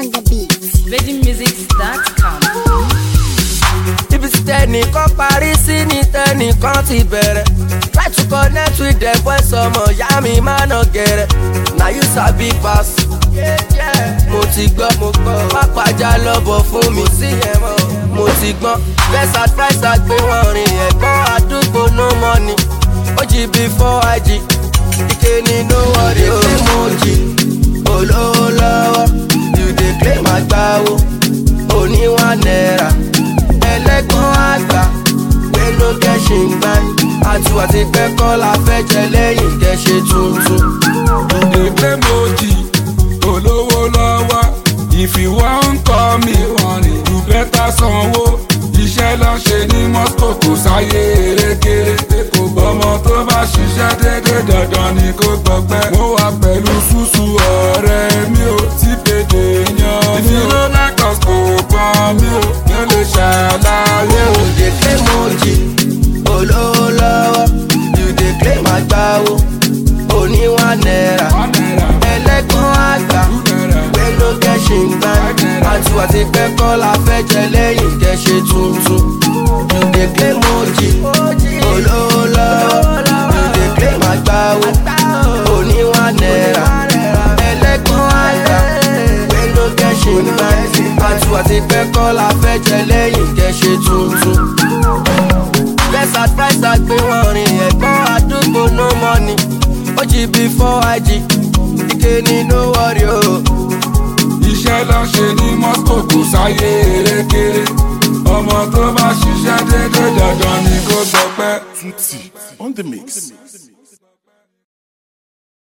on the beat. VeggieMusics.com. Ibi tí tẹnìkan parí sí ni tẹnìkan ti bẹ̀rẹ̀. Try to connect with them boys ọmọ ìyá mi má nà gẹ̀rẹ̀. Na you sabi pass. Mo ti gbọ́ mo gbọ́. Pápájà lọ́bọ̀ fún mi sí ẹ̀mọ́. Mo ti gbọ́n. Best advice àgbé wọn rìn ẹ̀gbọ́n àdúgbò no money. Ó jí before IG. Ìkéni no worry o. Ṣé mo jí? Olówó lọ́wọ́. You dey claim àgbáwo. Oní $1. Ẹlẹ́gbọ́n àgbà pé ló gẹ̀ṣì ń gbá àtú àti pẹ́kọ́ la fẹ́ jẹ lẹ́yìn gẹ̀ṣe tuntun. Ìdè méjì olówó lọ́wọ́ if you wan call me you better sanwó. Iṣẹ́ lọ ṣe ní Moscow kò sáyé erékeré. Kò gbọ́mọ tó bá ṣiṣẹ́ dédé dandan ni kò gbọ́pẹ́. Mo wà pẹ̀lú ṣùṣù ọ̀rẹ́ mi ò tí péde yan mi. Ìfìló lákọ̀ọ́ kò pọ́n mi ò ní ó lè ṣàlàyé o. You dey claim mojí olówó lọ́wọ́. You dey claim àgbáwo oní $1. Ẹlẹ́gbọ́n àgbà pé ló gẹ̀ṣì ń gbá àtú àti pẹ́kọ́ la fẹ́ jẹ lẹ́yìn gẹ̀ṣe tuntun. You dey claim mojí olówó lọ́wọ́. You dey claim àgbáwo oní $1. Ẹlẹ́gbọ́n àgbà pé ló gẹ̀ṣì ń gbá àtú àti pẹ́kọ́ la fẹ́ jẹ lẹ́yìn gẹ̀ṣe tuntun. Best advice àgbé wọn rìn ẹ̀gbọ́n àdúgbò no money. Ó jí before IG. Ìkéni no worry o. Iṣẹ́ lọ ṣe ní Moscow kò sáyé erékeré. Ọmọ tó bá ṣiṣẹ́ dédé dandan ni kò gbọ́pẹ́. Tutti on the mix.